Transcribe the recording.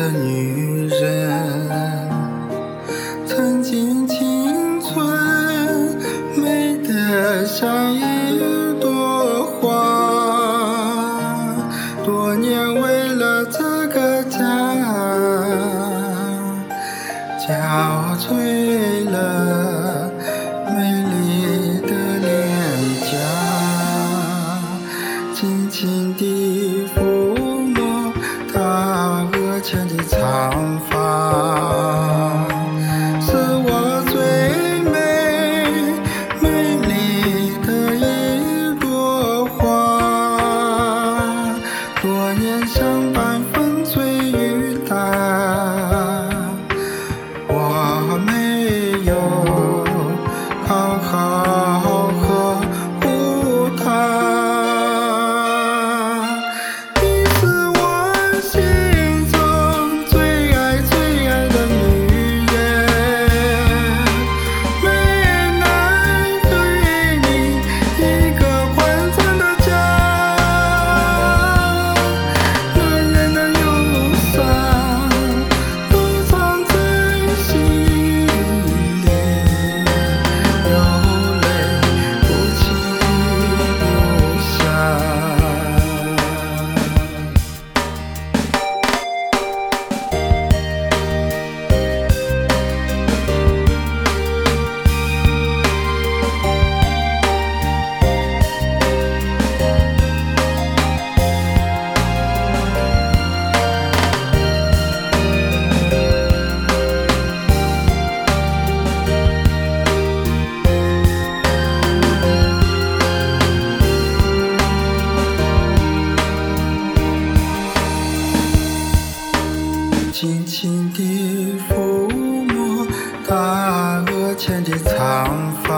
的女人，曾经青春美得像一朵花，多年为了这个家，憔悴了美丽的脸颊，轻轻地抚摸她额前的长发，是我最美丽的一朵花，多年相伴风吹雨打，我没有好好呵护她。你是我心中最爱的女人，没能给你一个完整的家，男人的忧伤都藏在心里，有泪不轻易流下。轻轻地抚摸她额前的长发，